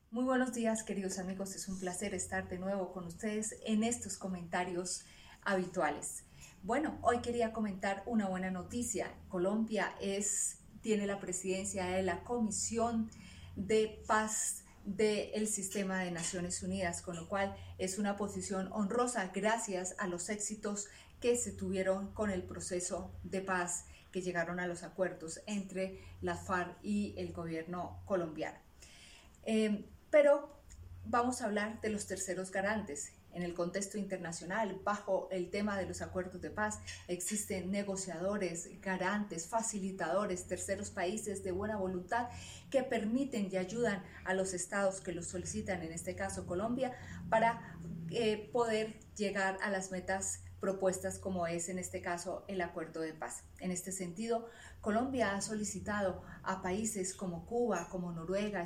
Muy buenos días, queridos amigos. Es un placer estar de nuevo con ustedes en estos comentarios habituales. Bueno, hoy quería comentar una buena noticia. Tiene la presidencia de la Comisión de Paz del Sistema de Naciones Unidas, con lo cual es una posición honrosa gracias a los éxitos que se tuvieron con el proceso de paz que llegaron a los acuerdos entre la FARC y el gobierno colombiano. Pero vamos a hablar de los terceros garantes. En el contexto internacional, bajo el tema de los acuerdos de paz, existen negociadores, garantes, facilitadores, terceros países de buena voluntad que permiten y ayudan a los estados que los solicitan, en este caso Colombia, para poder llegar a las metas propuestas, como es en este caso el acuerdo de paz. En este sentido, Colombia ha solicitado a países como Cuba, como Noruega,